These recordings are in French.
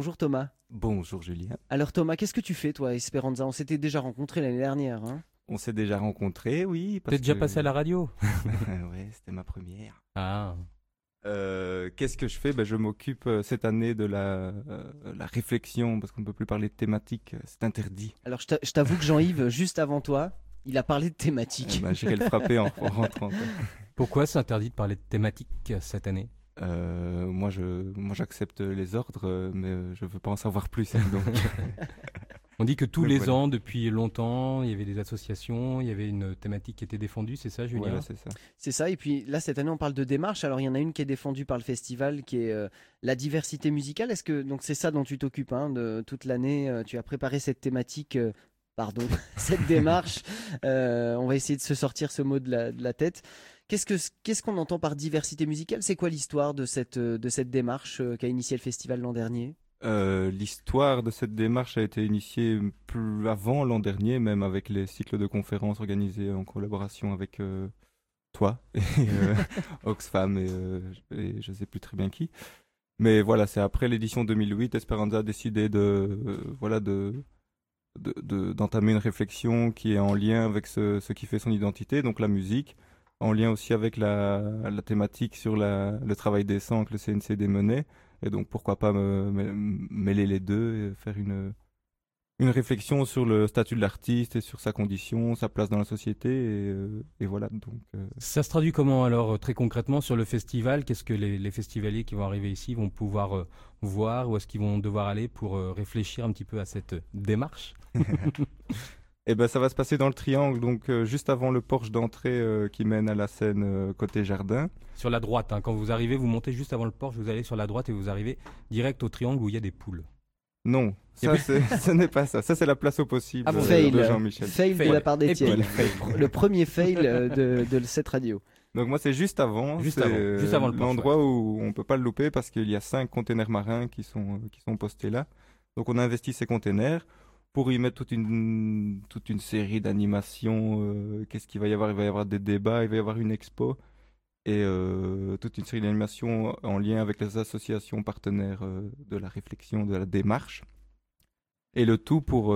Bonjour Thomas. Bonjour Julien. Alors Thomas, qu'est-ce que tu fais toi à Esperanza? On s'était déjà rencontrés l'année dernière, hein? On s'est déjà rencontrés, oui, T'es parce déjà que passé à la radio? ouais, c'était ma première. Ah, Qu'est-ce que je fais? Je m'occupe cette année de la réflexion, parce qu'on ne peut plus parler de thématique, c'est interdit. Alors je t'avoue que Jean-Yves, juste avant toi, il a parlé de thématique. J'irai le frapper en rentrant, quoi. pourquoi c'est interdit de parler de thématique cette année? Moi, j'accepte les ordres, mais je veux pas en savoir plus, hein, donc. On dit que tous Donc les voilà. ans, depuis longtemps, il y avait des associations, il y avait une thématique qui était défendue, c'est ça, Julien? Voilà, c'est ça. C'est ça, et puis là cette année on parle de démarche, alors il y en a une qui est défendue par le festival qui est la diversité musicale. Est-ce que donc c'est ça dont tu t'occupes hein, de toute l'année, tu as préparé cette thématique, pardon, cette démarche, on va essayer de se sortir ce mot de la tête. Qu'est-ce qu'on entend par diversité musicale? C'est quoi l'histoire de cette démarche qu'a initié le festival l'an dernier? L'histoire de cette démarche a été initiée plus avant l'an dernier, même avec les cycles de conférences organisés en collaboration avec toi et Oxfam et je sais plus très bien qui. Mais voilà, c'est après l'édition 2008, Esperanza a décidé d'entamer une réflexion qui est en lien avec ce qui fait son identité, donc la musique, en lien aussi avec la thématique sur le travail décent que le CNCD menait. Et donc pourquoi pas mêler les deux et faire une réflexion sur le statut de l'artiste et sur sa condition, sa place dans la société. Et voilà, donc Ça se traduit comment alors très concrètement sur le festival? Qu'est-ce que les festivaliers qui vont arriver ici vont pouvoir voir? Où est-ce qu'ils vont devoir aller pour réfléchir un petit peu à cette démarche? et ben ça va se passer dans le triangle, donc juste avant le porche d'entrée qui mène à la scène côté jardin. Sur la droite, hein, quand vous arrivez, vous montez juste avant le porche, vous allez sur la droite et vous arrivez direct au triangle où il y a des poules. Non, Y a ce n'est pas ça. Ça, c'est la place au possible Ah bon, Fail, de Jean-Michel. fail de Fail. la part d'Étienne. Épique. Le premier fail de cette radio. Donc moi, c'est juste avant. Juste c'est, avant. Juste avant le porche, l'endroit où on peut pas le louper parce qu'il y a 5 containers marins qui sont postés là. Donc on a investi ces containers pour y mettre toute une série d'animations. Qu'est-ce qu'il va y avoir? Il va y avoir des débats, il va y avoir une expo et toute une série d'animations en lien avec les associations partenaires de la réflexion, de la démarche. Et le tout pour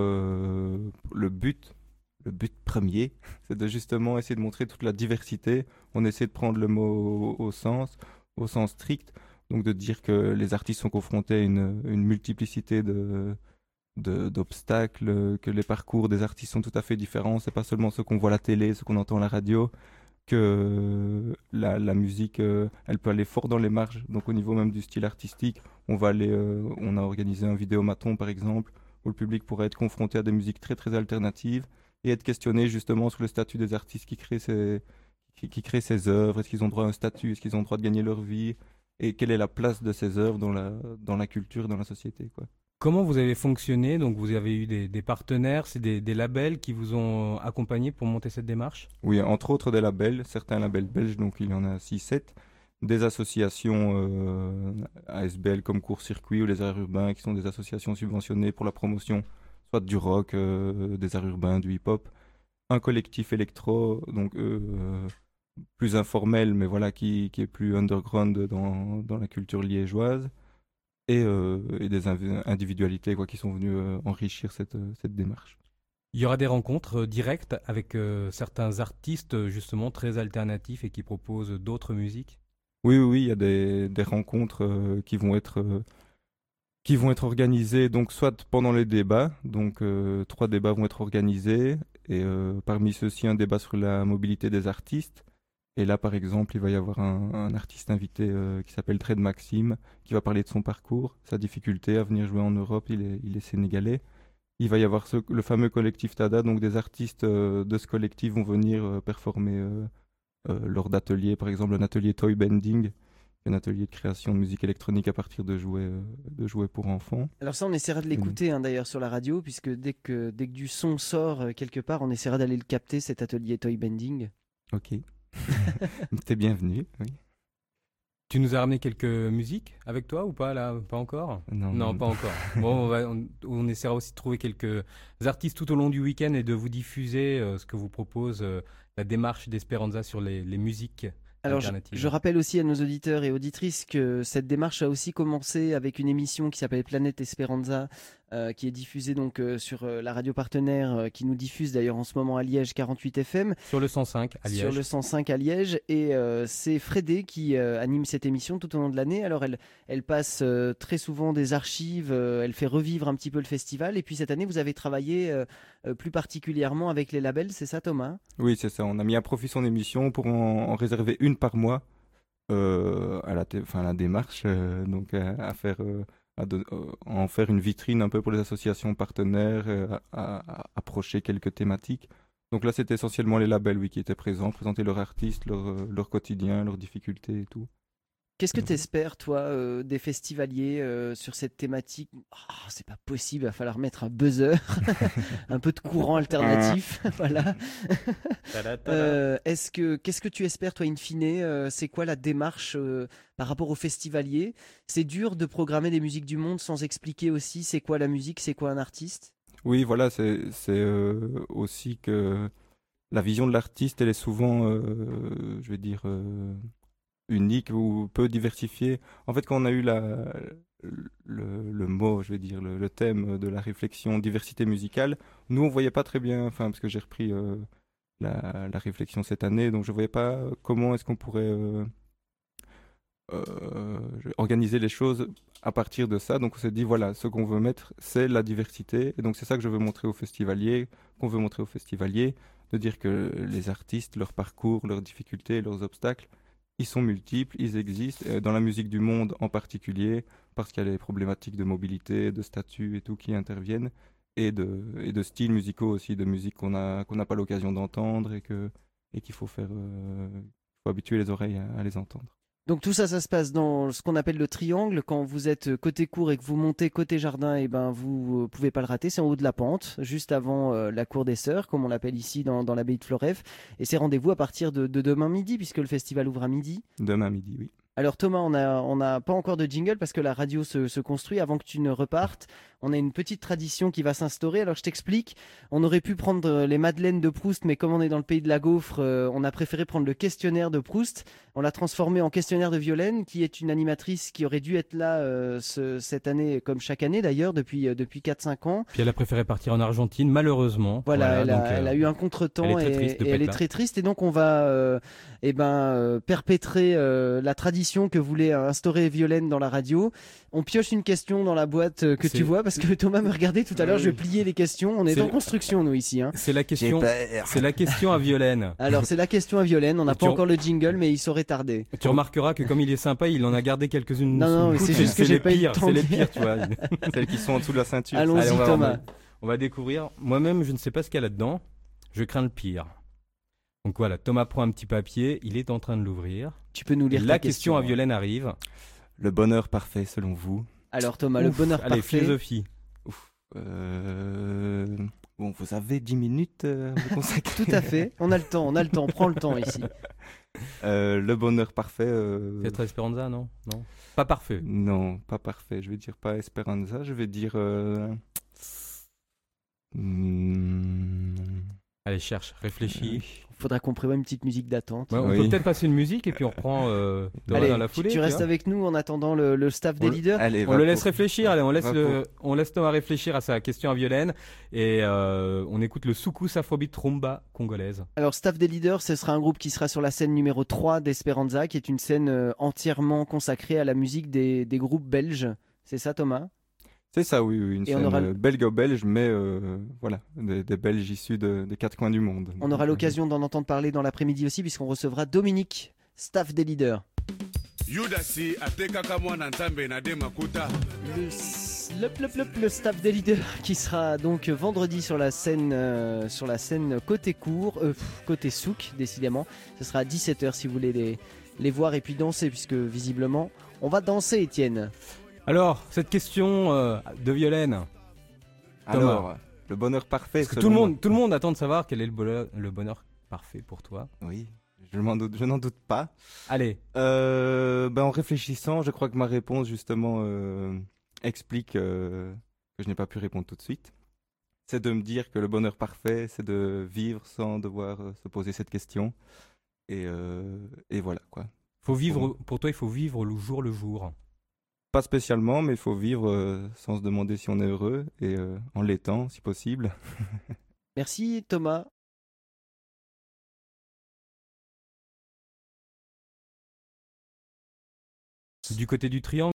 le but premier, c'est de justement essayer de montrer toute la diversité. On essaie de prendre le mot au sens strict, donc de dire que les artistes sont confrontés à une multiplicité d'obstacles, que les parcours des artistes sont tout à fait différents. C'est pas seulement ce qu'on voit à la télé, ce qu'on entend à la radio, que la musique, elle peut aller fort dans les marges. Donc au niveau même du style artistique, on a organisé un vidéomaton par exemple, où le public pourrait être confronté à des musiques très très alternatives et être questionné justement sur le statut des artistes qui créent ces œuvres. Est-ce qu'ils ont droit à un statut? Est-ce qu'ils ont droit de gagner leur vie? Et quelle est la place de ces œuvres dans la culture, dans la société, quoi. Comment vous avez fonctionné? Donc vous avez eu des partenaires, c'est des labels qui vous ont accompagné pour monter cette démarche? Oui, entre autres des labels, certains labels belges, donc il y en a 6-7, des associations ASBL comme Court Circuit ou les Arts Urbains, qui sont des associations subventionnées pour la promotion, soit du rock, des arts urbains, du hip-hop, un collectif électro, donc plus informel, mais voilà, qui est plus underground dans la culture liégeoise, et des individualités quoi, qui sont venues enrichir cette démarche. Il y aura des rencontres directes avec certains artistes justement très alternatifs et qui proposent d'autres musiques? Oui, oui, oui, il y a des rencontres qui vont être organisées, donc soit pendant les débats, donc 3 débats vont être organisés, et parmi ceux-ci un débat sur la mobilité des artistes. Et là, par exemple, il va y avoir un artiste invité qui s'appelle Tred Maxime, qui va parler de son parcours, sa difficulté à venir jouer en Europe, il est sénégalais. Il va y avoir le fameux collectif Tada, donc des artistes de ce collectif vont venir performer lors d'ateliers, par exemple un atelier toy bending, un atelier de création de musique électronique à partir de jouets pour enfants. Alors ça, on essaiera de l'écouter hein, d'ailleurs sur la radio, puisque dès que du son sort quelque part, on essaiera d'aller le capter, cet atelier toy bending. Ok. T'es bienvenu, oui. Tu nous as ramené quelques musiques avec toi ou pas là? Pas encore? Non, Non, non. pas encore. Bon, on essaiera aussi de trouver quelques artistes tout au long du week-end et de vous diffuser ce que vous propose la démarche d'Esperanza sur les musiques Alors, alternative. je rappelle aussi à nos auditeurs et auditrices que cette démarche a aussi commencé avec une émission qui s'appelle Planète Esperanza, qui est diffusée donc sur la radio partenaire, qui nous diffuse d'ailleurs en ce moment à Liège 48 FM. Sur le 105 à Liège. Sur le 105 à Liège. Et c'est Frédé qui anime cette émission tout au long de l'année. Alors, elle passe très souvent des archives, elle fait revivre un petit peu le festival. Et puis cette année, vous avez travaillé plus particulièrement avec les labels, c'est ça, Thomas? Oui, c'est ça. On a mis à profit son émission pour en réserver une par mois à la démarche, donc à faire, en faire une vitrine un peu pour les associations partenaires, à approcher quelques thématiques. Donc là, c'était essentiellement les labels, oui, qui étaient présents, présenter leurs artistes, leur quotidien, leurs difficultés et tout. Qu'est-ce que tu espères, toi, des festivaliers sur cette thématique? C'est pas possible, il va falloir mettre un buzzer, un peu de courant alternatif. Voilà. Qu'est-ce que tu espères, toi, in fine? C'est quoi la démarche par rapport aux festivaliers? C'est dur de programmer des musiques du monde sans expliquer aussi c'est quoi la musique, c'est quoi un artiste? Oui, voilà, c'est aussi que la vision de l'artiste, elle est souvent, je vais dire, unique ou peu diversifiée. En fait, quand on a eu le mot, je vais dire, le thème de la réflexion diversité musicale, nous, on voyait pas très bien, enfin, parce que j'ai repris la réflexion cette année, donc je voyais pas comment est-ce qu'on pourrait organiser les choses à partir de ça. Donc on s'est dit, voilà, ce qu'on veut mettre, c'est la diversité. Et donc c'est ça que je veux montrer aux festivaliers, qu'on veut montrer aux festivaliers, de dire que les artistes, leur parcours, leurs difficultés, leurs obstacles, ils sont multiples, ils existent, dans la musique du monde en particulier, parce qu'il y a les problématiques de mobilité, de statut et tout qui interviennent, et de styles musicaux aussi, de musique qu'on n'a pas l'occasion d'entendre et qu'il faut faire, faut habituer les oreilles à les entendre. Donc tout ça, ça se passe dans ce qu'on appelle le triangle. Quand vous êtes côté cour et que vous montez côté jardin, et ben vous pouvez pas le rater. C'est en haut de la pente, juste avant la cour des Sœurs, comme on l'appelle ici dans l'abbaye de Floreffe. Et c'est rendez-vous à partir de demain midi, puisque le festival ouvre à midi. Demain midi, oui. Alors Thomas, on n'a pas encore de jingle parce que la radio se construit. Avant que tu ne repartes, on a une petite tradition qui va s'instaurer. Alors je t'explique, on aurait pu prendre les madeleines de Proust, mais comme on est dans le pays de la gaufre, on a préféré prendre le questionnaire de Proust. On l'a transformé en questionnaire de Violaine, qui est une animatrice qui aurait dû être là cette année, comme chaque année d'ailleurs, depuis 4-5 ans. Puis elle a préféré partir en Argentine, malheureusement. Voilà, elle a eu un contretemps et elle est très triste. Et donc on va perpétrer la tradition que voulait instaurer Violaine dans la radio. On pioche une question dans la boîte que tu vois, parce que Thomas me regardait tout à l'heure, je pliais les questions. On est en construction, nous, ici. Hein. C'est la question à Violaine. Alors, c'est la question à Violaine. On n'a pas encore le jingle, mais il saurait tarder. Tu remarqueras que comme il est sympa, il en a gardé quelques-unes. Non, c'est juste que j'ai pas eu le temps. C'est les pires, tu vois. Celles qui sont en dessous de la ceinture. Allons-y, Thomas. On va découvrir. Moi-même, je ne sais pas ce qu'il y a là-dedans. Je crains le pire. Donc voilà, Thomas prend un petit papier, il est en train de l'ouvrir. Tu peux nous lire la question à Violaine arrive. Le bonheur parfait, selon vous? Alors Thomas, le bonheur allez, parfait. Philosophie. Bon, vous avez 10 minutes à vous consacrer. Tout à fait, on a le temps, prends le temps ici. Le bonheur parfait. Peut-être Esperanza, non? Pas parfait. Non, pas parfait. Je vais dire pas Esperanza, je vais dire. Allez, cherche, réfléchis. Faudra qu'on prévoie une petite musique d'attente. Ouais, on peut peut-être passer une musique et puis on reprend allez, dans la foulée. Tu restes avec nous en attendant le staff des leaders. Allez, on le laisse réfléchir. Allez, on laisse Thomas réfléchir à sa question à Violaine et on écoute le Soukous Afrobeat Rumba congolaise. Alors, staff des leaders, ce sera un groupe qui sera sur la scène numéro 3 d'Esperanza, qui est une scène entièrement consacrée à la musique des groupes belges. C'est ça, Thomas? C'est ça, oui, une scène belgo-belge, mais voilà, des Belges issus des quatre coins du monde. On aura l'occasion d'en entendre parler dans l'après-midi aussi, puisqu'on recevra Dominique, staff des leaders. Le staff des leaders qui sera donc vendredi sur la scène côté cour, côté souk, décidément. Ce sera à 17h si vous voulez les voir et puis danser, puisque visiblement, on va danser, Étienne. Alors, cette question de Violaine. Alors, le bonheur parfait. Parce que tout le monde attend de savoir quel est le bonheur parfait pour toi. Oui, je n'en doute pas. Allez. En réfléchissant, je crois que ma réponse, justement, explique que je n'ai pas pu répondre tout de suite. C'est de me dire que le bonheur parfait, c'est de vivre sans devoir se poser cette question. Et voilà, quoi. Pour toi, il faut vivre le jour. Pas spécialement, mais il faut vivre sans se demander si on est heureux et en l'étant, si possible. Merci Thomas. Du côté du triangle.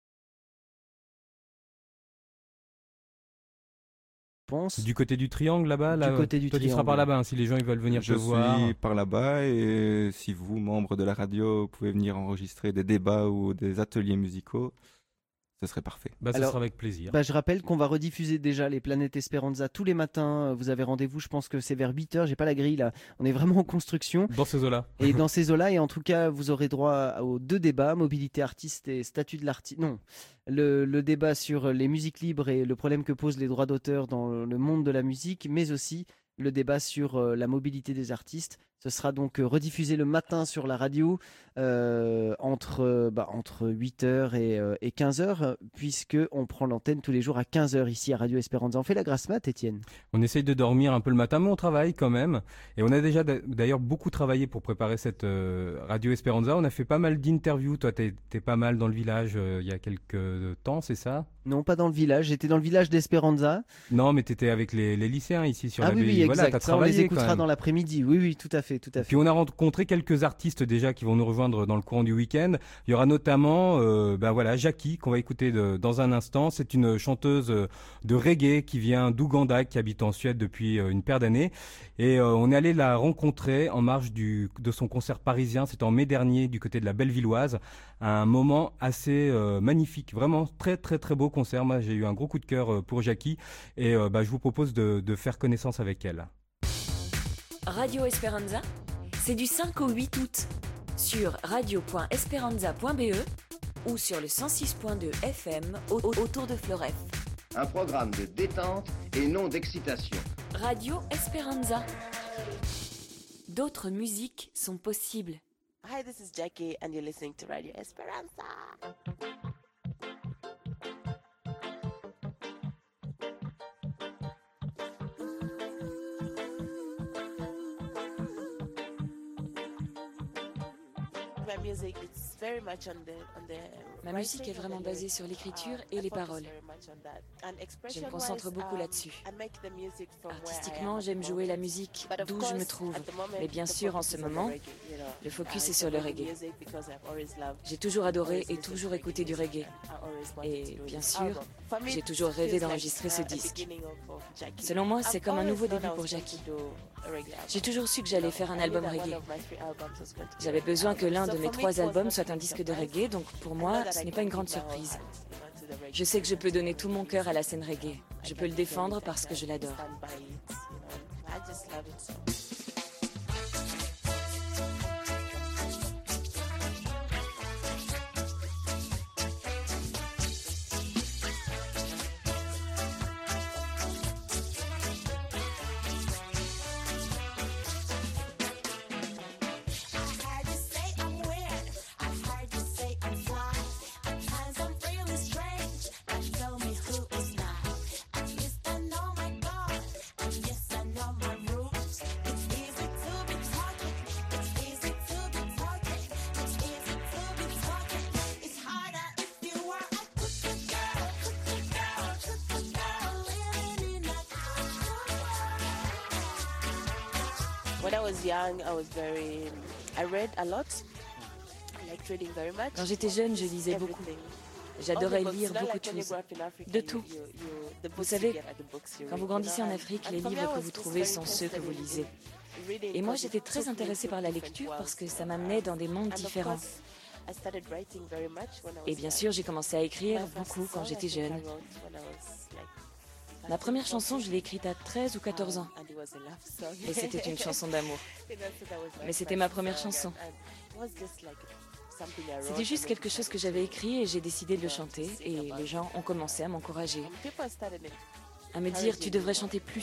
Du côté du triangle là-bas, Du côté du toi tu seras triangle. par là-bas, hein, si les gens ils veulent venir te voir. Je suis par là-bas et si vous, membres de la radio, pouvez venir enregistrer des débats ou des ateliers musicaux, ce serait parfait. Ça Alors, sera avec plaisir. Je rappelle qu'on va rediffuser déjà les Planètes Esperanza tous les matins. Vous avez rendez-vous, je pense que c'est vers 8h. J'ai pas la grille là. On est vraiment en construction. Dans ces eaux-là. Et dans ces eaux-là, et en tout cas, vous aurez droit aux 2 débats, mobilité artiste et statut de l'artiste. Non, le débat sur les musiques libres et le problème que posent les droits d'auteur dans le monde de la musique, mais aussi le débat sur la mobilité des artistes. Ce sera donc rediffusé le matin sur la radio entre 8h et 15h, puisqu'on prend l'antenne tous les jours à 15h ici à Radio Esperanza. On fait la grasse mat, Étienne. On essaye de dormir un peu le matin, mais on travaille quand même. Et on a déjà d'ailleurs beaucoup travaillé pour préparer cette Radio Esperanza. On a fait pas mal d'interviews. Toi, t'es pas mal dans le village il y a quelques temps, c'est ça? Non, pas dans le village. J'étais dans le village d'Esperanza. Non, mais t'étais avec les lycéens ici sur Ah la oui, BI. Voilà, exact. t'as Ça, on les travaillé quand écoutera même. dans l'après-midi. Oui, oui, tout à fait. Puis on a rencontré quelques artistes déjà qui vont nous rejoindre dans le courant du week-end. Il y aura notamment Jackie qu'on va écouter dans un instant. C'est une chanteuse de reggae qui vient d'Ouganda, qui habite en Suède depuis une paire d'années. Et on est allé la rencontrer en marge de son concert parisien. C'était en mai dernier du côté de la Bellevilloise. Un moment assez magnifique, vraiment très très très beau concert. Moi j'ai eu un gros coup de cœur pour Jackie et je vous propose de faire connaissance avec elle. Radio Esperanza, c'est du 5 au 8 août sur radio.esperanza.be ou sur le 106.2 FM autour de Floref. Un programme de détente et non d'excitation. Radio Esperanza. D'autres musiques sont possibles. Hi, this is Jackie and you're listening to Radio Esperanza. Ma musique est vraiment basée sur l'écriture et les paroles. Je me concentre beaucoup là-dessus. Artistiquement, j'aime jouer la musique d'où je me trouve. Mais bien sûr, en ce moment, le focus est sur le reggae. J'ai toujours adoré et toujours écouté du reggae. Et bien sûr, j'ai toujours rêvé d'enregistrer ce disque. Selon moi, c'est comme un nouveau début pour Jackie. J'ai toujours su que j'allais faire un album reggae. J'avais besoin que l'un de mes 3 albums soit un disque de reggae, donc pour moi, ce n'est pas une grande surprise. Je sais que je peux donner tout mon cœur à la scène reggae. Je peux le défendre parce que je l'adore. When I was young, I read a lot. I liked reading very much. Quand j'étais jeune, je lisais beaucoup. J'adorais lire beaucoup de choses. De tout. Vous savez, quand vous grandissez en Afrique, les livres que vous trouvez sont ceux que vous lisez. Et moi, j'étais très intéressée par la lecture parce que ça m'amenait dans des mondes différents. Et bien sûr, j'ai commencé à écrire beaucoup quand j'étais jeune. Ma première chanson, je l'ai écrite à 13 ou 14 ans. Et c'était une chanson d'amour. Mais c'était ma première chanson. C'était juste quelque chose que j'avais écrit et j'ai décidé de le chanter. Et les gens ont commencé à m'encourager, à me dire « tu devrais chanter plus ».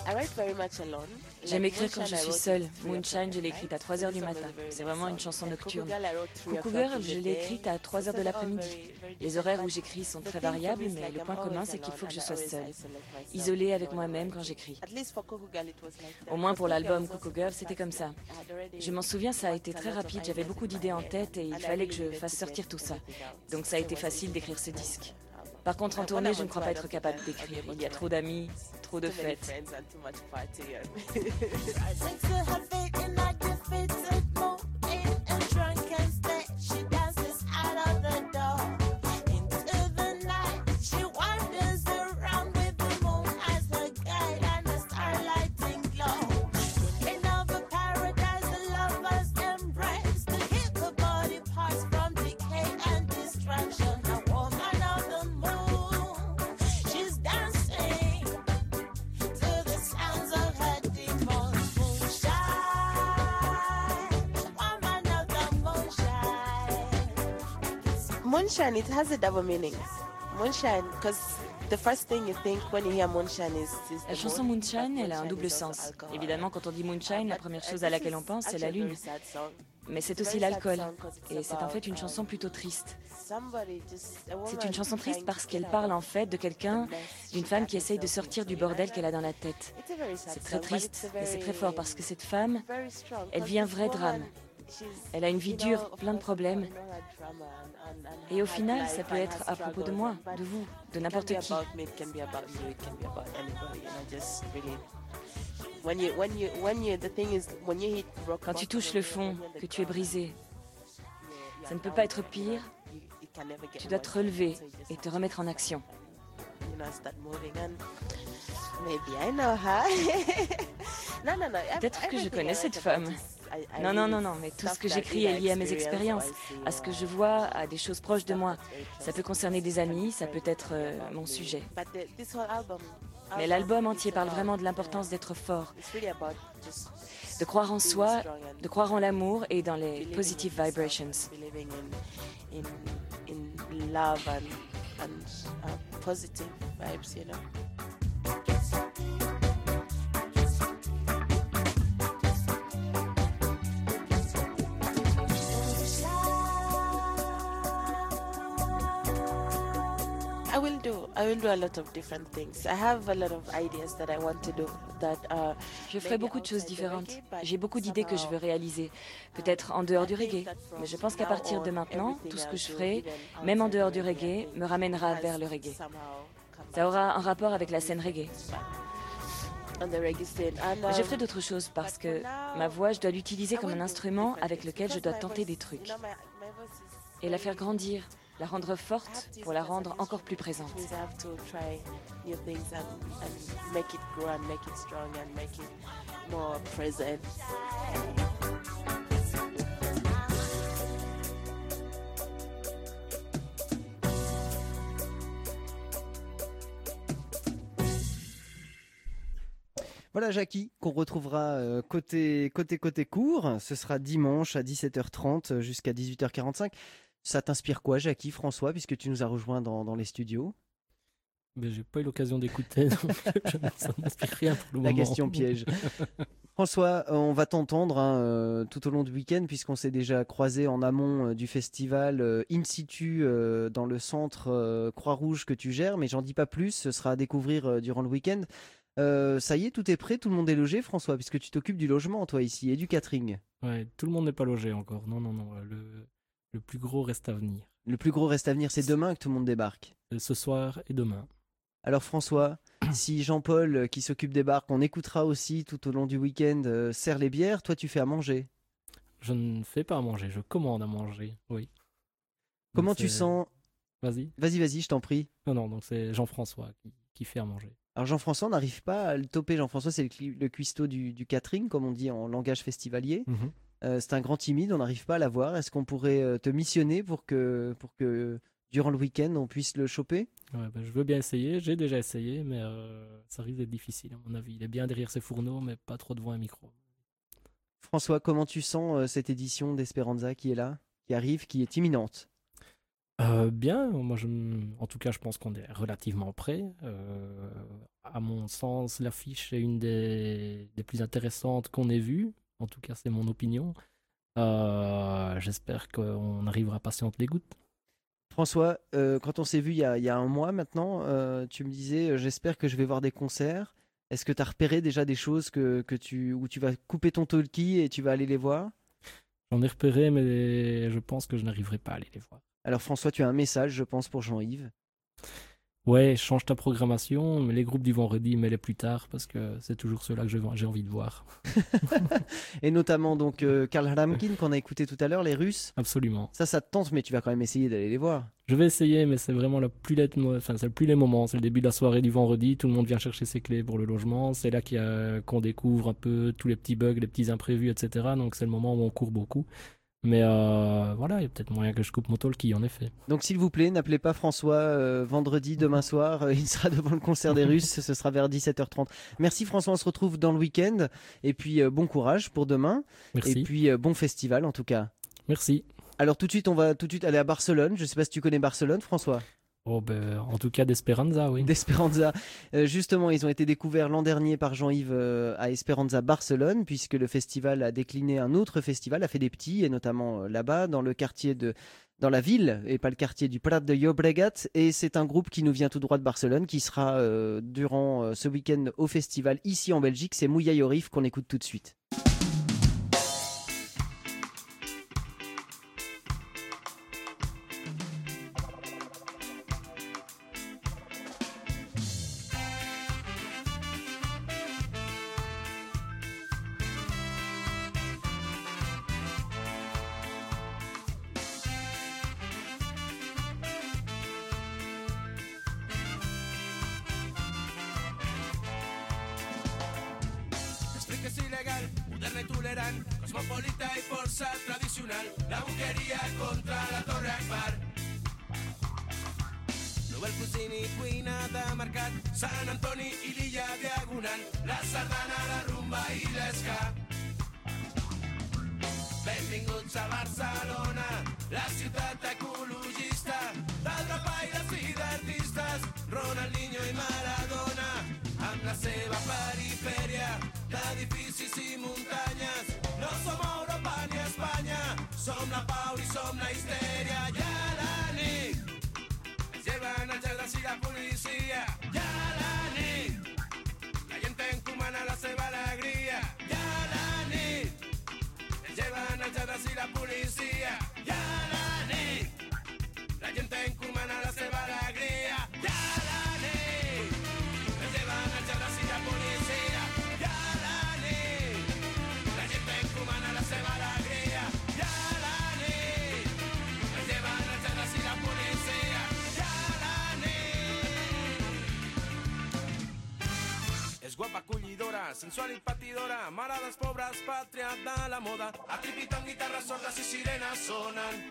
I write very much alone. J'aime Like écrire quand je Moonshine, I suis wrote seule. it 3 Moonshine, je o'clock l'ai at écrite à night. 3h du It's a matin. very C'est vraiment une nice chanson song. nocturne. Cuckoo Girl, I wrote 3 Coucou o'clock Girl, in je the l'ai day. écrite à 3h de It's all l'après-midi. very, very Les different. horaires où j'écris sont The très thing for variables, me is mais like le I'm point commun, always c'est qu'il alone faut que je and I sois always seule, isolate myself isolée avec when I'm moi-même quand writing. j'écris. At least for Cuckoo Girl, it was like that. Au moins pour Because Cuckoo Girl l'album was Coucou also Girl, the c'était fact comme ça. that I had already Je m'en souviens, ça a été worked a très lot of rapide, j'avais ideas beaucoup in my d'idées en head, tête et il and I fallait que really je needed fasse to sortir get tout ça. everything out. Donc ça a So été it was facile easy d'écrire to ce make disque. an album. Par contre, en When tournée, I'm je ne on crois tour, pas I être don't capable think I'll be d'écrire. able Il y a to trop write. d'amis, trop de Too many fêtes. friends and too much party and Thanks to her faith in a defeated mood, in a drunken state, she dances out of the door. Into the night, she wanders around with the moon as her guide and the starlighting glow. Dreaming of a paradise the lovers embrace, to keep her body parts from decay and distraction. A woman of the moon, she's dancing to the sounds of her demons. Woman of the moonshine. Moonshine, it has a double meaning. Moonshine, because the first thing you think when you hear moonshine is La the chanson moon, Moonshine, but elle a un moonshine double is also sens. alcohol. Évidemment, quand on dit Moonshine, la première chose à This laquelle is on pense, c'est la actually a lune. very sad song. Mais c'est It's a aussi very sad l'alcool. song 'cause it's Et c'est en fait about, une chanson plutôt triste. somebody just- a C'est woman une chanson triste trying parce to qu'elle get parle out en fait de quelqu'un, of the mess d'une she femme got qui essaye de herself sortir into. du bordel qu'elle a dans la tête. It's a very sad C'est très song, but it's triste, a mais c'est très very- fort parce que cette femme, very strong, elle 'cause vit un this vrai drame. woman, she's, Elle a une vie you dure, know, of plein de course, problèmes. you know, her drama and Et au her final, life ça peut and être her à propos de struggles, moi, but de vous, de it can n'importe be qui. about me, it can be about you, it can be about anybody, you know, just really. When you, the thing is, when you hit rock Quand tu bottom, touches le when fond, you're on the que tu es ground, brisé, you're ça ne peut down, pas être you know, pire. you can never get Tu dois te worse. relever So you just et have te to remettre en start action. and, you know, start moving and maybe I know her. No. Peut-être que je everything I connais write cette about femme. is- I Non, really mais tout ce stuff que that j'écris either est lié à mes experience expériences, or I see à ce que or- je vois, à des choses proches de moi. That's very Ça peut trust. concerner des amis, ça peut être mon sujet. But this whole Mais l'album it's entier parle about, vraiment de l'importance d'être fort, it's really about just de croire en being soi, strong and de croire en l'amour et dans les believing positive in yourself vibrations. and believing in love and positive vibes, you know. I will do a lot of different things. I have a lot of ideas that I want to do that Je ferai beaucoup de choses différentes. J'ai beaucoup d'idées que je veux réaliser, peut-être en dehors du reggae. Mais je pense qu'à partir de maintenant, tout ce que je ferai, même en dehors du reggae, me ramènera vers le reggae. Ça aura un rapport avec la scène reggae. Mais je ferai d'autres choses parce que ma voix, je dois l'utiliser comme un instrument avec lequel je dois tenter des trucs et la faire grandir, la rendre forte pour la rendre encore plus présente. I have to try new things and make it grow and make it strong and make it more present. Voilà Jackie, qu'on retrouvera côté court. Ce sera dimanche à 17h30 jusqu'à 18h45. Ça t'inspire quoi Jackie, François, puisque tu nous as rejoints dans les studios? Ben, j'ai pas eu l'occasion d'écouter, donc ça ne m'inspire rien pour le La moment. question piège. François, on va t'entendre tout au long du week-end, puisqu'on s'est déjà croisé en amont du festival in situ dans le centre Croix-Rouge que tu gères, mais j'en dis pas plus, ce sera à découvrir durant le week-end. Ça y est, tout est prêt, tout le monde est logé, François, puisque tu t'occupes du logement, toi, ici, et du catering. Ouais, tout le monde n'est pas logé encore. Non. Le plus gros reste à venir. Le plus gros reste à venir, c'est demain que tout le monde débarque. Ce soir et demain. Alors François, si Jean-Paul, qui s'occupe des bars, qu'on écoutera aussi tout au long du week-end, sert les bières, toi tu fais à manger. Je ne fais pas à manger, je commande à manger, oui. Comment Donc, tu sens... Vas-y. Vas-y, je t'en prie. Non, donc c'est Jean-François qui fait à manger. Alors Jean-François, on n'arrive pas à le toper. Jean-François, c'est le cuistot du catering, comme on dit en langage festivalier. C'est un grand timide, on n'arrive pas à l'avoir. Est-ce qu'on pourrait te missionner pour que durant le week-end, on puisse le choper? Ouais, je veux bien essayer, j'ai déjà essayé, mais ça risque d'être difficile à mon avis. Il est bien derrière ses fourneaux, mais pas trop devant un micro. François, comment tu sens cette édition d'Esperanza qui est là, qui arrive, qui est imminente? Bien, moi en tout cas je pense qu'on est relativement prêt. À mon sens, l'affiche est une des plus intéressantes qu'on ait vues. En tout cas, c'est mon opinion. J'espère qu'on arrivera à patienter les gouttes. François, quand on s'est vu il y a un mois maintenant, tu me disais j'espère que je vais voir des concerts. Est-ce que tu as repéré déjà des choses où tu vas couper ton talkie et tu vas aller les voir? J'en ai repéré, mais je pense que je n'arriverai pas à aller les voir. Alors François, tu as un message, je pense, pour Jean-Yves. Ouais, change ta programmation, mais les groupes du vendredi, mets-les plus tard, parce que c'est toujours ceux-là que j'ai envie de voir. Et notamment donc Karl Hlamkin qu'on a écouté tout à l'heure, les Russes. Absolument. Ça te tente, mais tu vas quand même essayer d'aller les voir. Je vais essayer, mais c'est vraiment c'est le plus les moments. C'est le début de la soirée du vendredi, tout le monde vient chercher ses clés pour le logement. C'est là qu'on découvre un peu tous les petits bugs, les petits imprévus, etc. Donc c'est le moment où on court beaucoup. Mais voilà, il y a peut-être moyen que je coupe mon talkie, en effet. Donc s'il vous plaît, n'appelez pas François vendredi, demain soir. Il sera devant le concert des Russes, ce sera vers 17h30. Merci François, on se retrouve dans le week-end. Et puis bon courage pour demain. Merci. Et puis bon festival en tout cas. Merci. Alors tout de suite, on va tout de suite aller à Barcelone. Je ne sais pas si tu connais Barcelone, François. Oh, ben, en tout cas, d'Esperanza, oui. D'Esperanza. Justement, ils ont été découverts l'an dernier par Jean-Yves à Esperanza Barcelone, puisque le festival a décliné un autre festival, a fait des petits, et notamment là-bas, dans la ville, et pas le quartier du Prat de Llobregat. Et c'est un groupe qui nous vient tout droit de Barcelone, qui sera durant ce week-end au festival ici en Belgique. C'est Mouya Yorif qu'on écoute tout de suite. És il·legal, moderna i tolerant, cosmopolita i força tradicional, la boqueria contra la Torre Akbar. Nobel Cuisine i cuina de mercat, Sant Antoni i l'illa Diagonal, la sardana, la rumba i l'esca. Benvinguts a Barcelona, la ciutat ecologista, d'atrapaires i d'artistes, Ronaldinho i Maradona, amb la seva perifèria d'edificis i muntanyes. No som Europa ni Espanya, som la pau i som la histèria. I a la nit ens lleven els lladres i la policia. I a la nit la gent encomana la seva alegria. I a la nit ens lleven els lladres i la policia. I a la nit la gent encomana la seva alegria. I a la nit ens lleven els lladres i la policia. I a la nit la gent encomana la seva alegria. I a la nit ens lleven els lladres i la policia. I a la nit. És guapa, acollidora, sensual i patidora, mare dels pobres, pàtria de la moda. A tripita amb guitarres sordes i sirenes sonen.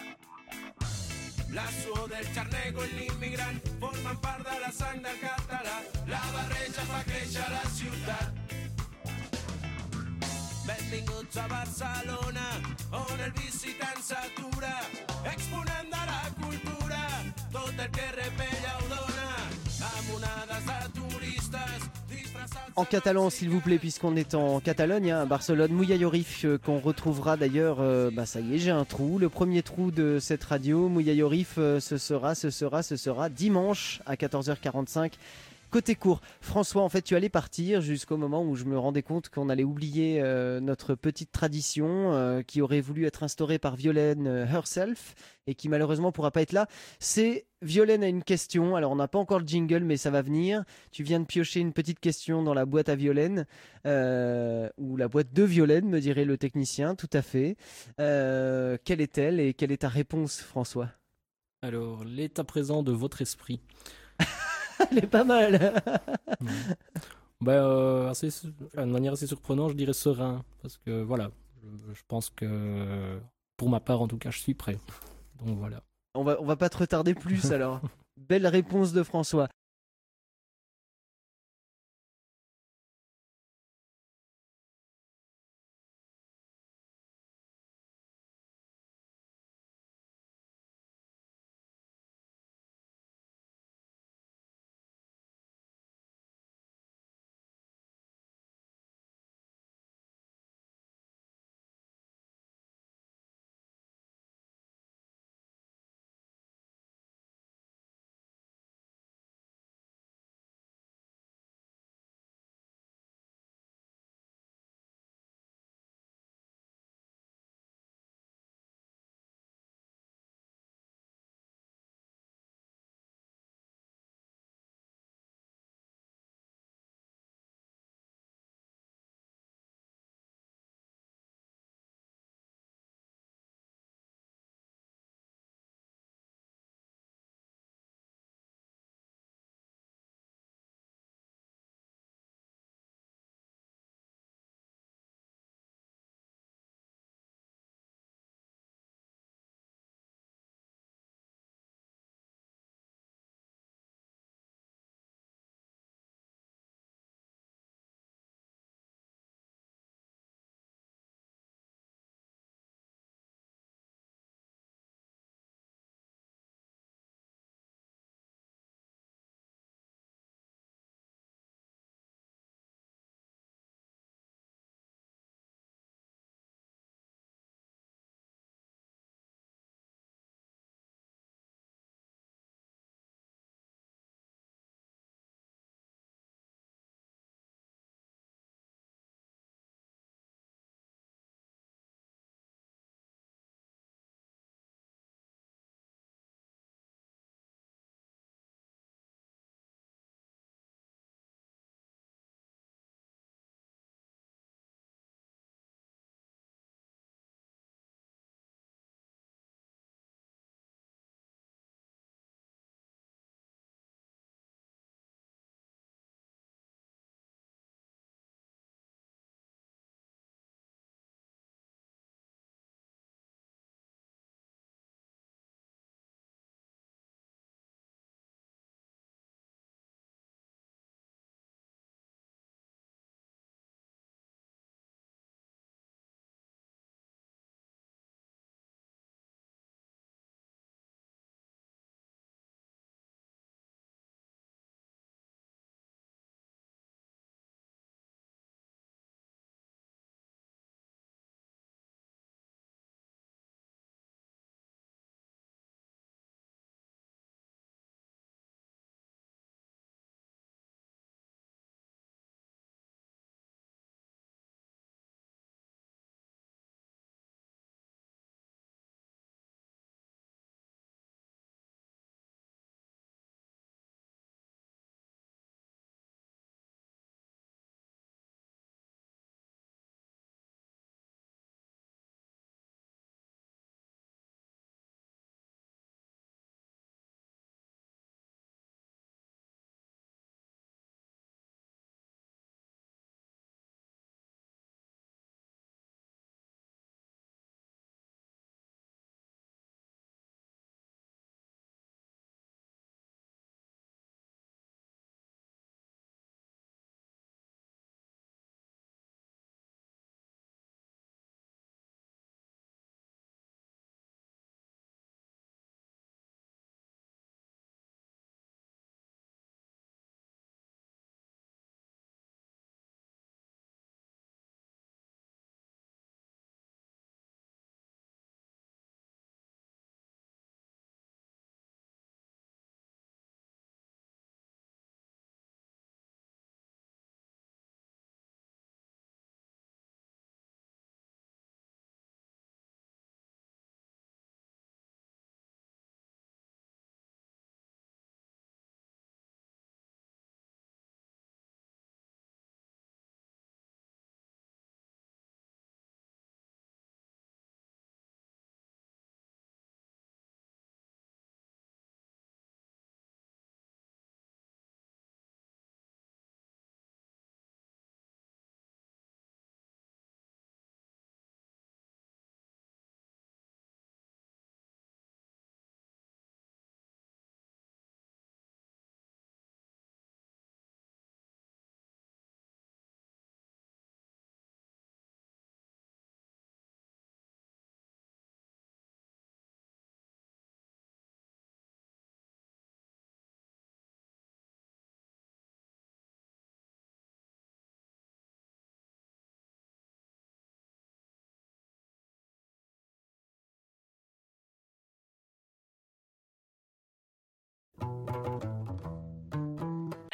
La suor del xarnego i l'immigrant formen part de la sang del català. La barreja fa créixer la ciutat. Benvinguts a Barcelona, on el visitant s'atura, exponent de la cultura, tot el que repella ho dona, amb onades de turistes disfressats... En catalan, s'il vous plaît, puisqu'on est en Catalogne, à Barcelone, Mouya Yorif, qu'on retrouvera d'ailleurs, ça y est, j'ai un trou. Le premier trou de cette radio, Mouya Yorif, ce sera dimanche à 14h45. Côté court, François, en fait, tu allais partir jusqu'au moment où je me rendais compte qu'on allait oublier notre petite tradition qui aurait voulu être instaurée par Violaine herself et qui malheureusement pourra pas être là. C'est Violaine a une question. Alors, on n'a pas encore le jingle, mais ça va venir. Tu viens de piocher une petite question dans la boîte à Violaine ou la boîte de Violaine, me dirait le technicien. Tout à fait. Quelle est-elle et quelle est ta réponse, François? Alors, l'état présent de votre esprit. Elle est pas mal. De manière assez surprenante, je dirais serein. Parce que voilà, je pense que pour ma part, en tout cas, je suis prêt. Donc voilà. On va pas te retarder plus alors. Belle réponse de François.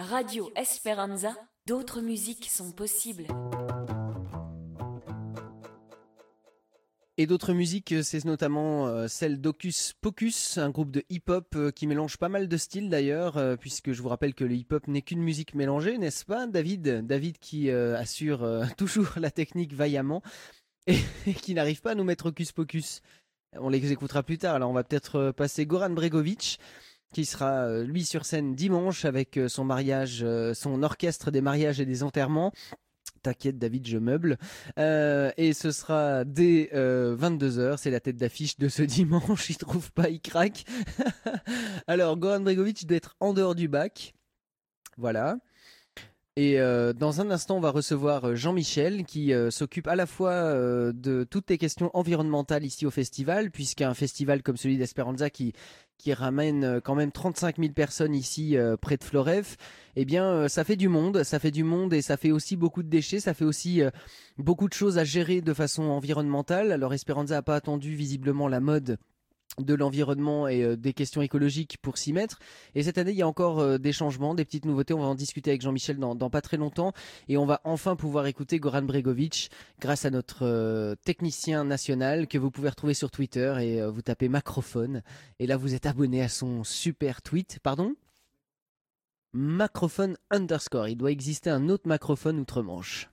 Radio Esperanza, d'autres musiques sont possibles. Et d'autres musiques, c'est notamment celle d'Hocus Pocus, un groupe de hip-hop qui mélange pas mal de styles d'ailleurs, puisque je vous rappelle que le hip-hop n'est qu'une musique mélangée, n'est-ce pas David ? David qui assure toujours la technique vaillamment et qui n'arrive pas à nous mettre Hocus Pocus. On les écoutera plus tard, alors on va peut-être passer Goran Bregovic, qui sera lui sur scène dimanche avec son mariage, son orchestre des mariages et des enterrements. T'inquiète David, je meuble. Et ce sera dès 22h, c'est la tête d'affiche de ce dimanche, il trouve pas, il craque. Alors Goran Bregovic doit être en dehors du bac. Voilà. Et dans un instant, on va recevoir Jean-Michel qui s'occupe à la fois de toutes les questions environnementales ici au festival, puisqu'un festival comme celui d'Esperanza qui ramène quand même 35 000 personnes ici près de Floref, eh bien ça fait du monde et ça fait aussi beaucoup de déchets, ça fait aussi beaucoup de choses à gérer de façon environnementale. Alors Esperanza n'a pas attendu visiblement la mode de l'environnement et des questions écologiques pour s'y mettre. Et cette année, il y a encore des changements, des petites nouveautés. On va en discuter avec Jean-Michel dans pas très longtemps. Et on va enfin pouvoir écouter Goran Bregovic grâce à notre technicien national que vous pouvez retrouver sur Twitter. Et vous tapez Macrophone. Et là, vous êtes abonné à son super tweet. Pardon ? Macrophone _ Il doit exister un autre Macrophone outre-Manche.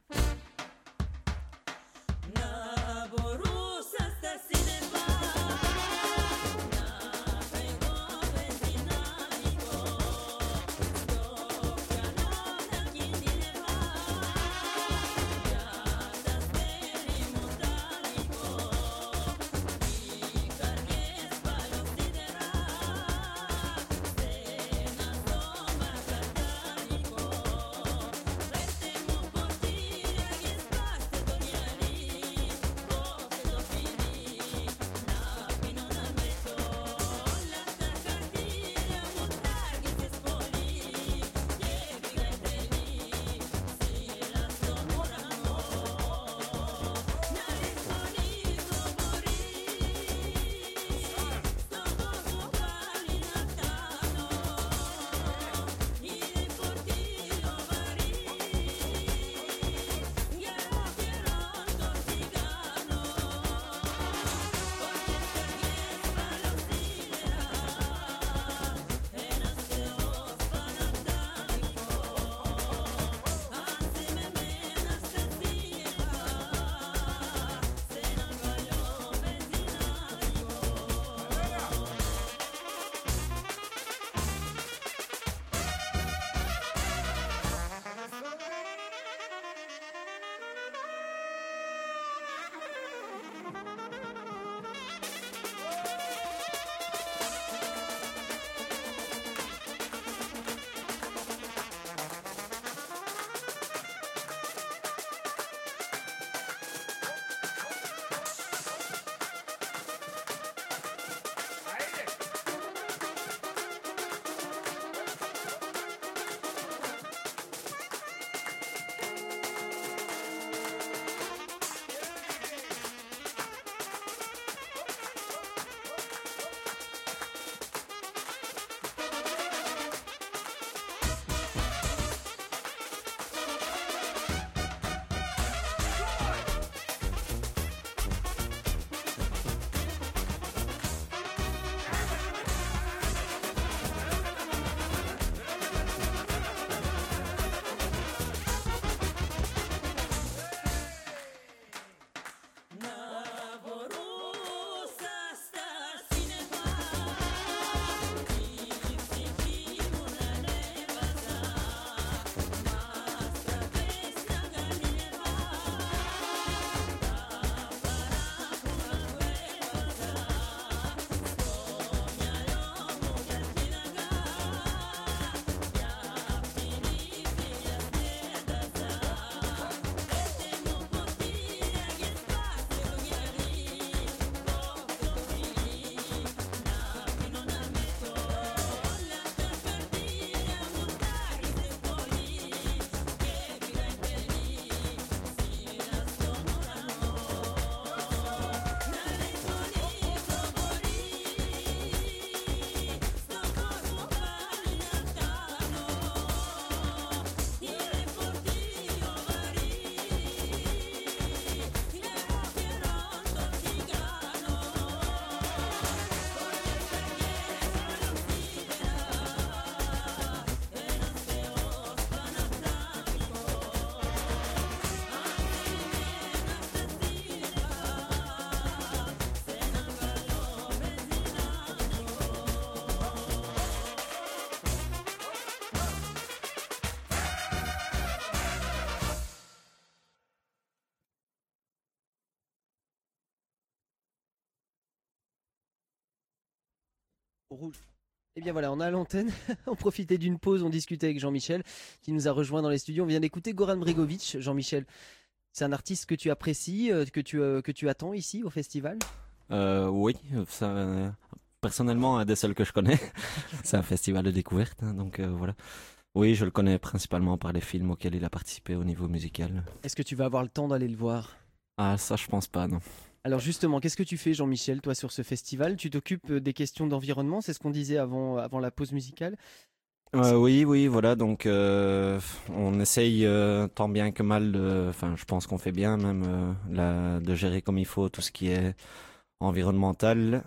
Rouge. Et bien voilà, on a à l'antenne, on profitait d'une pause, on discutait avec Jean-Michel qui nous a rejoint dans les studios. On vient d'écouter Goran Bregovic. Jean-Michel, c'est un artiste que tu apprécies, que tu attends ici au festival? Oui, personnellement, un des seuls que je connais. C'est un festival de découverte, hein, donc voilà. Oui, je le connais principalement par les films auxquels il a participé au niveau musical. Est-ce que tu vas avoir le temps d'aller le voir? Ah, ça, je pense pas, non. Alors justement, qu'est-ce que tu fais, Jean-Michel, toi, sur ce festival? Tu t'occupes des questions d'environnement, c'est ce qu'on disait avant la pause musicale? Oui, voilà, donc on essaye tant bien que mal, enfin, je pense qu'on fait bien même de gérer comme il faut tout ce qui est environnemental.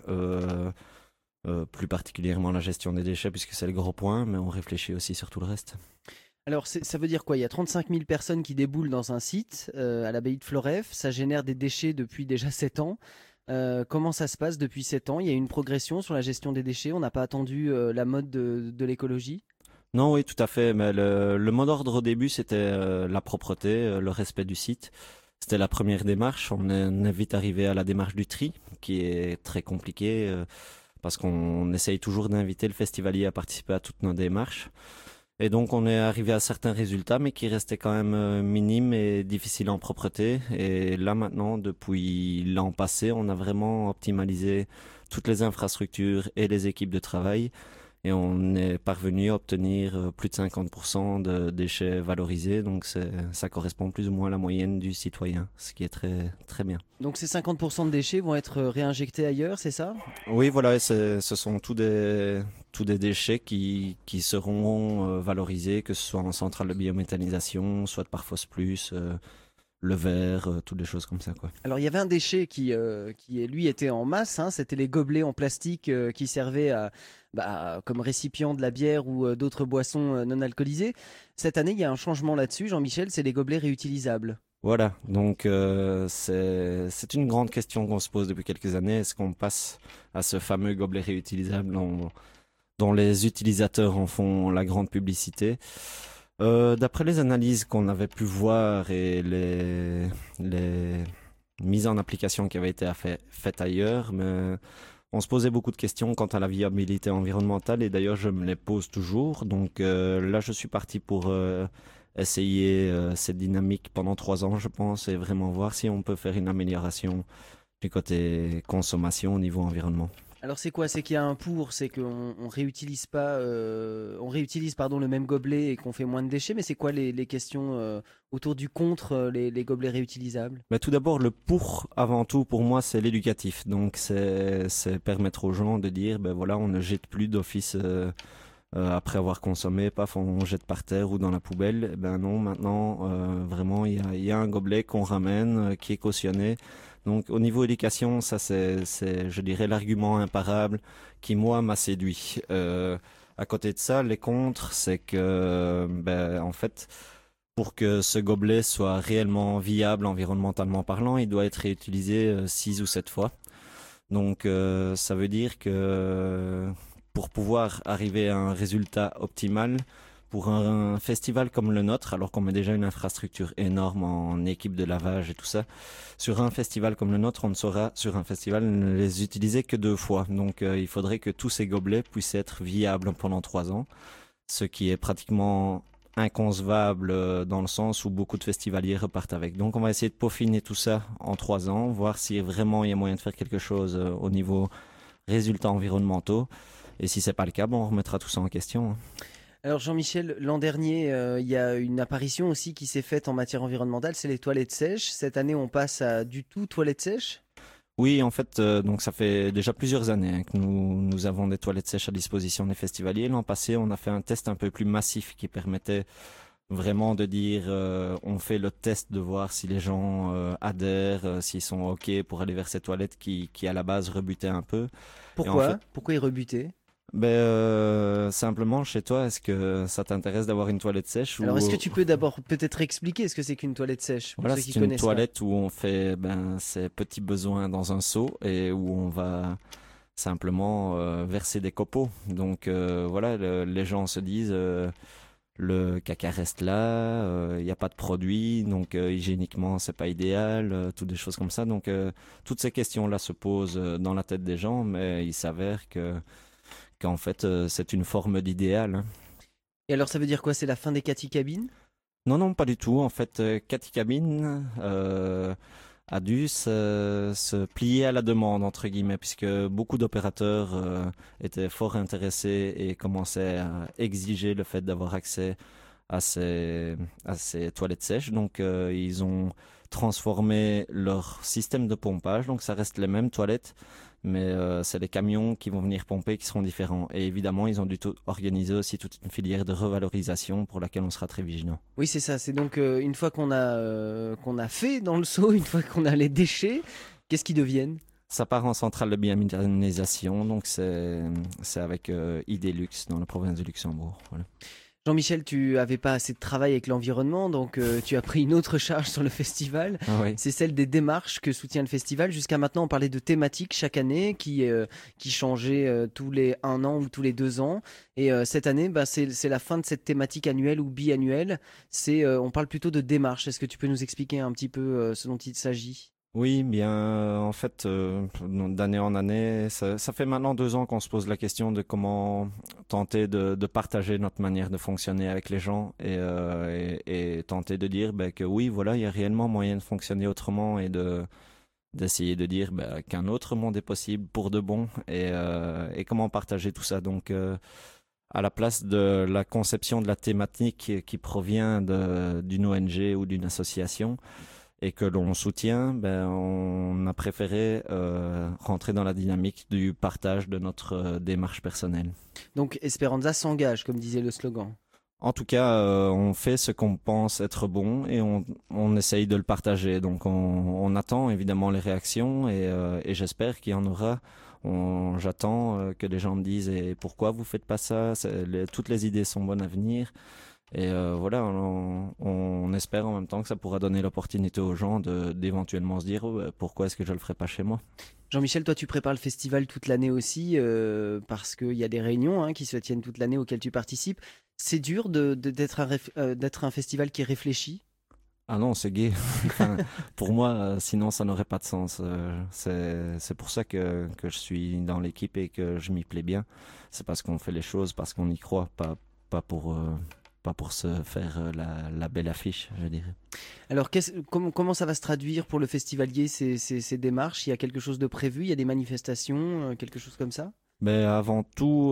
Plus particulièrement la gestion des déchets puisque c'est le gros point, mais on réfléchit aussi sur tout le reste. Alors ça veut dire quoi? Il y a 35 000 personnes qui déboulent dans un site à l'abbaye de Floreffe, ça génère des déchets depuis déjà 7 ans. Comment ça se passe depuis 7 ans? Il y a une progression sur la gestion des déchets, on n'a pas attendu la mode de l'écologie? Non, oui, tout à fait, mais le mot d'ordre au début c'était la propreté, le respect du site. C'était la première démarche, on est vite arrivé à la démarche du tri qui est très compliquée. Parce qu'on essaye toujours d'inviter le festivalier à participer à toutes nos démarches. Et donc on est arrivé à certains résultats, mais qui restaient quand même minimes et difficiles en propreté. Et là maintenant, depuis l'an passé, on a vraiment optimalisé toutes les infrastructures et les équipes de travail. Et on est parvenu à obtenir plus de 50% de déchets valorisés. Donc ça correspond plus ou moins à la moyenne du citoyen, ce qui est très, très bien. Donc ces 50% de déchets vont être réinjectés ailleurs, c'est ça? Oui, voilà, ce sont tous des déchets qui seront valorisés, que ce soit en centrale de biométhanisation, soit par Phosplus, le verre, toutes des choses comme ça, quoi. Alors il y avait un déchet qui lui était en masse, hein, c'était les gobelets en plastique qui servaient comme récipient de la bière ou d'autres boissons non alcoolisées. Cette année, il y a un changement là-dessus, Jean-Michel, c'est les gobelets réutilisables. Voilà, donc c'est une grande question qu'on se pose depuis quelques années. Est-ce qu'on passe à ce fameux gobelet réutilisable dont les utilisateurs en font la grande publicité? D'après les analyses qu'on avait pu voir et les mises en application qui avaient été faites ailleurs, mais on se posait beaucoup de questions quant à la viabilité environnementale et d'ailleurs je me les pose toujours. Donc là je suis parti pour essayer cette dynamique pendant 3 ans je pense et vraiment voir si on peut faire une amélioration du côté consommation au niveau environnement. Alors c'est quoi? C'est qu'il y a un pour, c'est qu'on réutilise pas, on réutilise le même gobelet et qu'on fait moins de déchets. Mais c'est quoi les questions autour du contre les gobelets réutilisables? Mais tout d'abord le pour avant tout pour moi c'est l'éducatif. Donc c'est permettre aux gens de dire ben voilà on ne jette plus d'office après avoir consommé, paf on jette par terre ou dans la poubelle. Ben non maintenant vraiment il y a un gobelet qu'on ramène qui est cautionné. Donc au niveau éducation, ça c'est je dirais l'argument imparable qui moi m'a séduit. À côté de ça, les contres, c'est que en fait pour que ce gobelet soit réellement viable environnementalement parlant, il doit être réutilisé 6 ou 7 fois. Donc ça veut dire que pour pouvoir arriver à un résultat optimal, pour un festival comme le nôtre, alors qu'on met déjà une infrastructure énorme en équipe de lavage et tout ça, sur un festival comme le nôtre, on ne saura sur un festival ne les utiliser que 2 fois. Donc il faudrait que tous ces gobelets puissent être viables pendant 3 ans, ce qui est pratiquement inconcevable dans le sens où beaucoup de festivaliers repartent avec. Donc on va essayer de peaufiner tout ça en 3 ans, voir si vraiment il y a moyen de faire quelque chose au niveau résultats environnementaux. Et si c'est pas le cas, on remettra tout ça en question. Alors Jean-Michel, l'an dernier, il y a une apparition aussi qui s'est faite en matière environnementale, c'est les toilettes sèches. Cette année, on passe à du tout toilettes sèches? Oui, en fait, donc ça fait déjà plusieurs années que nous avons des toilettes sèches à disposition des festivaliers. L'an passé, on a fait un test un peu plus massif qui permettait vraiment de dire, on fait le test de voir si les gens adhèrent, s'ils sont OK pour aller vers ces toilettes qui à la base rebutaient un peu. Pourquoi? Pourquoi ils rebutaient? Simplement chez toi, est-ce que ça t'intéresse d'avoir une toilette sèche? Alors est-ce que tu peux d'abord peut-être expliquer ce que c'est qu'une toilette sèche pour Voilà, ceux qui c'est une connaissent toilette où on fait ses petits besoins dans un seau et où on va simplement verser des copeaux. Donc voilà, les gens se disent le caca reste là, il n'y a pas de produit, donc hygiéniquement c'est pas idéal, toutes des choses comme ça. Donc toutes ces questions-là se posent dans la tête des gens, mais il s'avère que qu'en fait c'est une forme d'idéal, hein. Et alors, ça veut dire quoi? C'est la fin des Cathy Cabines? Non, non, pas du tout. En fait, Cathy Cabine a dû se plier à la demande, entre guillemets, puisque beaucoup d'opérateurs étaient fort intéressés et commençaient à exiger le fait d'avoir accès à ces toilettes sèches. Donc, ils ont transformé leur système de pompage. Donc, ça reste les mêmes toilettes, mais c'est les camions qui vont venir pomper qui seront différents. Et évidemment, ils ont dû organiser aussi toute une filière de revalorisation pour laquelle on sera très vigilant. Oui, c'est ça. C'est donc une fois qu'on a fait dans le seau, une fois qu'on a les déchets, qu'est-ce qu'ils deviennent? Ça part en centrale de biométhanisation, donc c'est avec Idelux dans la province de Luxembourg. Voilà. Jean-Michel, tu avais pas assez de travail avec l'environnement, donc tu as pris une autre charge sur le festival. Ah oui. C'est celle des démarches que soutient le festival. Jusqu'à maintenant, on parlait de thématiques chaque année qui changeaient tous les 1 an ou tous les 2 ans. Et cette année, c'est la fin de cette thématique annuelle ou biannuelle. On parle plutôt de démarches. Est-ce que tu peux nous expliquer un petit peu ce dont il s'agit? Oui, bien, en fait, d'année en année, ça fait maintenant 2 ans qu'on se pose la question de comment tenter de partager notre manière de fonctionner avec les gens et tenter de dire que oui, voilà, il y a réellement moyen de fonctionner autrement et d'essayer de dire qu'un autre monde est possible pour de bon et comment partager tout ça. Donc, à la place de la conception de la thématique qui provient d'une ONG ou d'une association, et que l'on soutient, on a préféré rentrer dans la dynamique du partage de notre démarche personnelle. Donc Esperanza s'engage, comme disait le slogan. En tout cas, on fait ce qu'on pense être bon et on essaye de le partager. Donc on attend évidemment les réactions et j'espère qu'il y en aura. J'attends que les gens me disent et pourquoi vous faites pas ça, toutes les idées sont bonnes à venir. Et voilà, on espère en même temps que ça pourra donner l'opportunité aux gens d'éventuellement se dire pourquoi est-ce que je le ferai pas chez moi. Jean-Michel, toi tu prépares le festival toute l'année aussi parce qu'il y a des réunions qui se tiennent toute l'année auxquelles tu participes. C'est dur d'être un festival qui réfléchit? Ah non, c'est gai. Enfin, pour moi, sinon ça n'aurait pas de sens. C'est pour ça que je suis dans l'équipe et que je m'y plais bien. C'est parce qu'on fait les choses, parce qu'on y croit, pas pour se faire la belle affiche, je dirais. Alors, comment ça va se traduire pour le festivalier, ces démarches? Il y a quelque chose de prévu? Il y a des manifestations, quelque chose comme ça? Avant tout,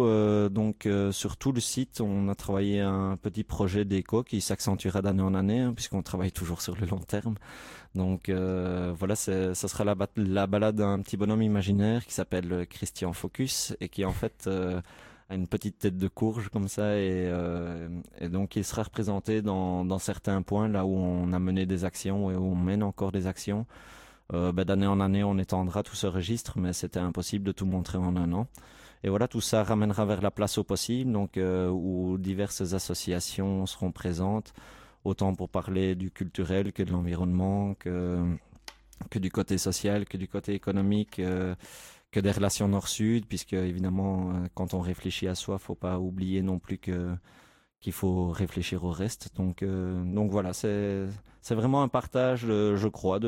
sur tout le site, on a travaillé un petit projet d'éco qui s'accentuera d'année en année, puisqu'on travaille toujours sur le long terme. Donc voilà, ça sera la balade d'un petit bonhomme imaginaire qui s'appelle Christian Focus et qui en fait a une petite tête de courge comme ça et donc il sera représenté dans certains points là où on a mené des actions et où on mène encore des actions. D'année en année on étendra tout ce registre, mais c'était impossible de tout montrer en 1 an. Et voilà, tout ça ramènera vers la place au possible, donc où diverses associations seront présentes, autant pour parler du culturel que de l'environnement, que du côté social, que du côté économique, que des relations nord-sud, puisque évidemment, quand on réfléchit à soi, faut pas oublier non plus qu'il faut réfléchir au reste. Donc voilà, c'est vraiment un partage, je crois,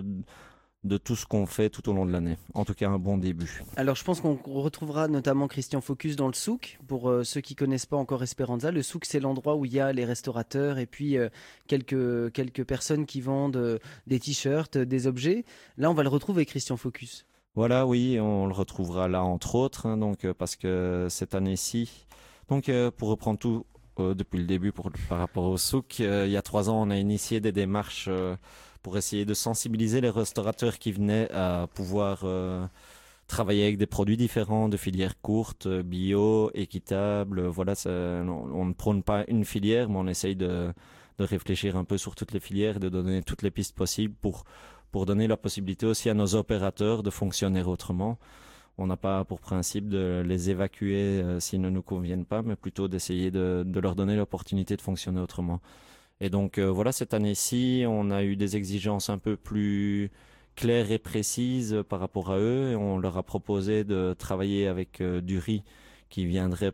de tout ce qu'on fait tout au long de l'année. En tout cas, un bon début. Alors, je pense qu'on retrouvera notamment Christian Focus dans le souk. Pour ceux qui connaissent pas encore Esperanza, le souk, c'est l'endroit où il y a les restaurateurs et puis quelques personnes qui vendent des t-shirts, des objets. Là, on va le retrouver, Christian Focus. Voilà, oui, on le retrouvera là, entre autres, parce que cette année-ci, pour reprendre tout depuis le début par rapport au souk, il y a 3 ans, on a initié des démarches pour essayer de sensibiliser les restaurateurs qui venaient à pouvoir travailler avec des produits différents, de filières courtes, bio, équitables. Voilà, on ne prône pas une filière, mais on essaye de réfléchir un peu sur toutes les filières et de donner toutes les pistes possibles pour donner la possibilité aussi à nos opérateurs de fonctionner autrement. On n'a pas pour principe de les évacuer s'ils ne nous conviennent pas, mais plutôt d'essayer de leur donner l'opportunité de fonctionner autrement. Et donc voilà, cette année-ci, on a eu des exigences un peu plus claires et précises par rapport à eux. Et on leur a proposé de travailler avec du riz qui viendrait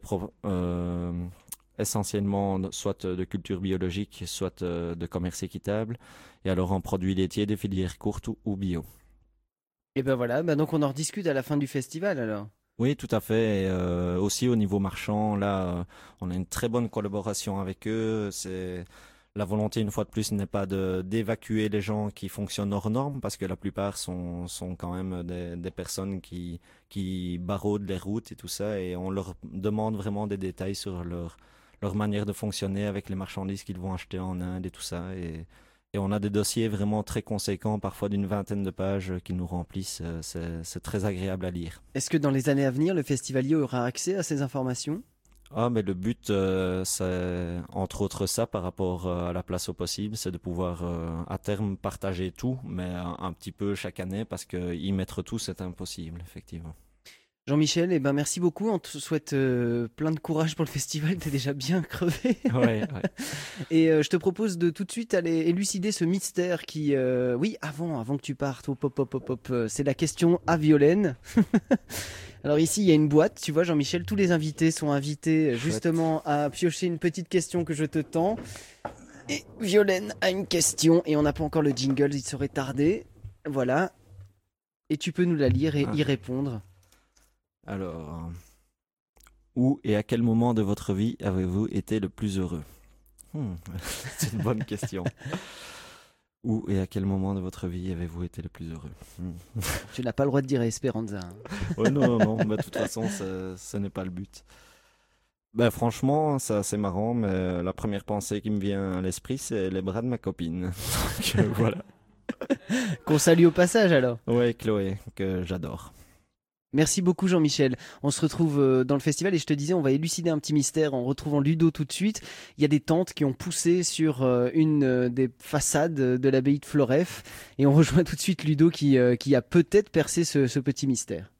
essentiellement soit de culture biologique, soit de commerce équitable, et alors en produits laitiers des filières courtes ou bio. Et ben voilà, donc on en rediscute à la fin du festival alors. Oui, tout à fait. Et, aussi au niveau marchand, là, on a une très bonne collaboration avec eux. La volonté, une fois de plus, n'est pas d'évacuer les gens qui fonctionnent hors normes, parce que la plupart sont quand même des personnes qui baraudent les routes et tout ça, et on leur demande vraiment des détails sur leur manière de fonctionner avec les marchandises qu'ils vont acheter en Inde et tout ça. Et on a des dossiers vraiment très conséquents, parfois d'une 20aine de pages qu'ils nous remplissent. C'est très agréable à lire. Est-ce que dans les années à venir, le festivalier aura accès à ces informations ? Ah, mais le but, c'est entre autres ça par rapport à la place au possible, c'est de pouvoir à terme partager tout, mais un petit peu chaque année, parce que y mettre tout, c'est impossible, effectivement. Jean-Michel, merci beaucoup. On te souhaite plein de courage pour le festival. T'es déjà bien crevé. Ouais. Et je te propose de tout de suite aller élucider ce mystère qui... Oui, avant que tu partes. C'est la question à Violaine. Alors ici, il y a une boîte. Tu vois, Jean-Michel, tous les invités sont invités justement à piocher une petite question que je te tends. Et Violaine a une question. Et on n'a pas encore le jingle, il serait tardé. Voilà. Et tu peux nous la lire et y répondre. Alors, où et à quel moment de votre vie avez-vous été le plus heureux ? C'est une bonne question. Où et à quel moment de votre vie avez-vous été le plus heureux ? Tu n'as pas le droit de dire à Esperanza. Oh non, de toute façon, ce n'est pas le but. Franchement, c'est assez marrant, mais la première pensée qui me vient à l'esprit, c'est les bras de ma copine. Donc voilà. Qu'on salue au passage alors. Ouais, Chloé, que j'adore. Merci beaucoup Jean-Michel. On se retrouve dans le festival et je te disais, on va élucider un petit mystère en retrouvant Ludo tout de suite. Il y a des tentes qui ont poussé sur une des façades de l'abbaye de Floreffe et on rejoint tout de suite Ludo qui a peut-être percé ce petit mystère.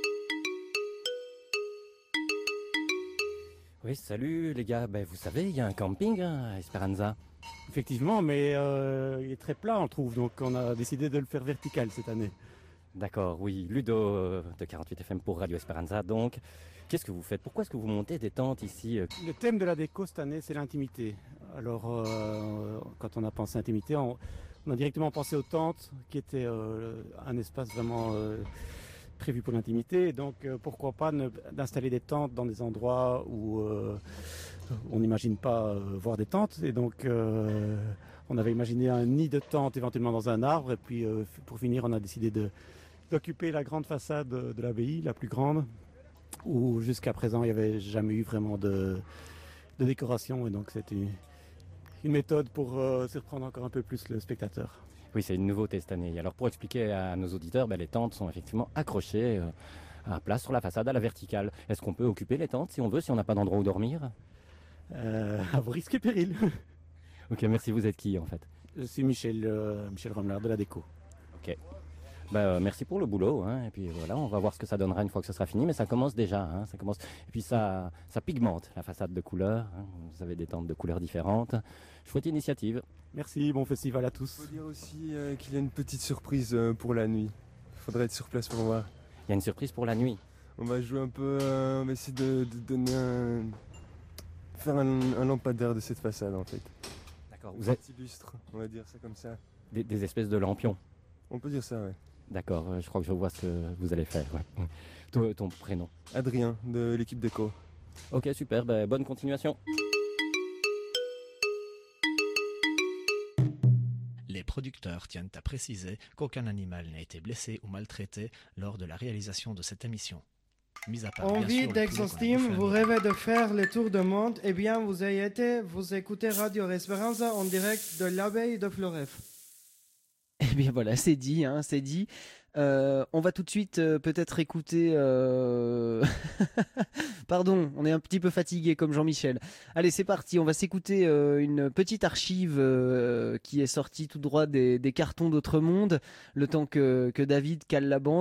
Oui, salut les gars. Vous savez, il y a un camping à Esperanza. Effectivement, mais il est très plat, on trouve, donc on a décidé de le faire vertical cette année. D'accord, oui, Ludo de 48 FM pour Radio Esperanza. Donc, qu'est-ce que vous faites ? Pourquoi est-ce que vous montez des tentes ici ? Le thème de la déco cette année, c'est l'intimité. Alors, quand on a pensé intimité, on a directement pensé aux tentes, qui étaient un espace vraiment prévu pour l'intimité. Et donc, pourquoi pas d'installer des tentes dans des endroits où on n'imagine pas voir des tentes. Et donc, on avait imaginé un nid de tente éventuellement dans un arbre. Et puis, pour finir, on a décidé d'occuper la grande façade de l'abbaye, la plus grande, où jusqu'à présent il n'y avait jamais eu vraiment de décoration, et donc c'était une méthode pour surprendre encore un peu plus le spectateur. Oui, c'est une nouveauté cette année. Alors pour expliquer à nos auditeurs, les tentes sont effectivement accrochées à plat sur la façade à la verticale. Est-ce qu'on peut occuper les tentes si on veut, si on n'a pas d'endroit où dormir ? À vos risques et périls. Ok, merci. Vous êtes qui en fait ? Je suis Michel Romelard de la déco. Ok. Merci pour le boulot, et puis voilà, on va voir ce que ça donnera une fois que ce sera fini, mais ça commence déjà, ça commence. Et puis ça pigmente la façade de couleurs, vous avez des tentes de couleurs différentes. Chouette initiative. Merci, bon festival à tous. Il faut dire aussi qu'il y a une petite surprise pour la nuit. Il faudrait être sur place pour voir. Il y a une surprise pour la nuit. On va jouer un peu, on va essayer de donner faire un lampadaire de cette façade en fait. D'accord, vous êtes illustre, on va dire ça comme ça. Des espèces de lampions. On peut dire ça, ouais. D'accord, je crois que je vois ce que vous allez faire. Ouais. Ton prénom ? Adrien, de l'équipe déco. Ok, super, bonne continuation. Les producteurs tiennent à préciser qu'aucun animal n'a été blessé ou maltraité lors de la réalisation de cette émission. Mis à part, Envie d'Exostime, vous rêvez de faire le tour du monde ? Eh bien, vous écoutez Radio Esperanza en direct de l'abbaye de Floreffe. Eh bien voilà, c'est dit, c'est dit. On va tout de suite peut-être écouter... Pardon, on est un petit peu fatigué comme Jean-Michel. Allez, c'est parti, on va s'écouter une petite archive qui est sortie tout droit des cartons d'Autre Monde, le temps que David cale la bande.